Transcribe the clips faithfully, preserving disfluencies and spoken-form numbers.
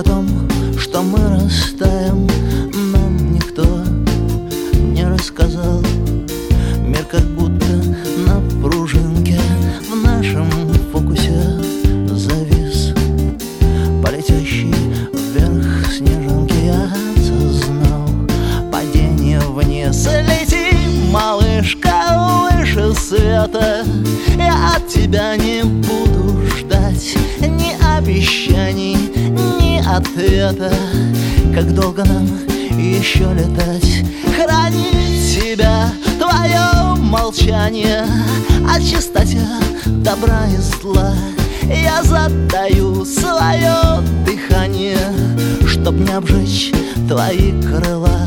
том, что мы растаем, нам никто не рассказал. Мир как будто на пружинке в нашем фокусе завис. По летящей вверх снежинке я осознал падение вниз. Лети, малышка, выше света, я от тебя не буду ждать ни обещаний, ни ответа. Как долго нам еще летать? Хранит тебя твое молчание. О чистоте добра и зла я задаю свое дыхание, чтоб не обжечь твои крыла.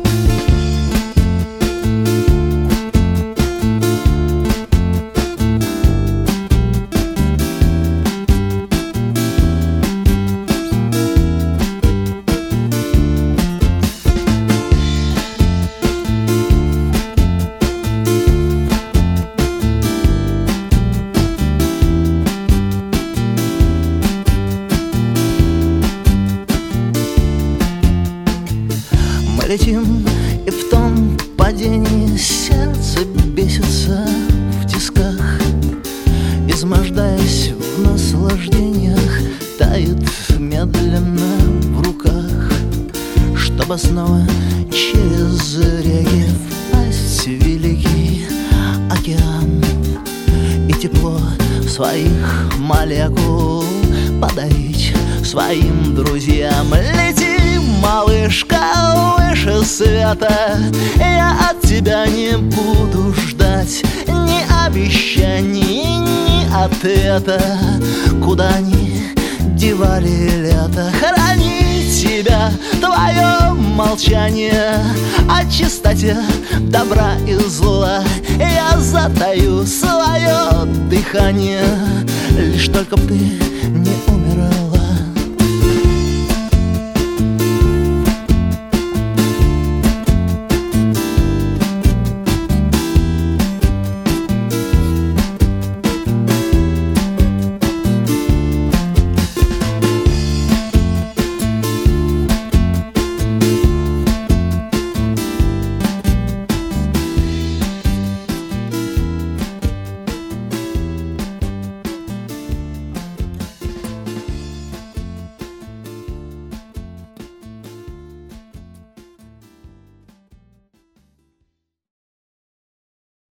Летим, и в том падении сердце бесится в тисках, измождаясь в наслаждениях, тает медленно в руках, чтобы снова через реки впасть в великий океан и тепло своих молекул подарить своим друзьям. Лети, малышка, выше света, я от тебя не буду ждать ни обещаний, ни ответа. Куда они девали лето? Хранит тебя твое молчание. О чистоте добра и зла я затаю свое дыхание. Лишь только б ты не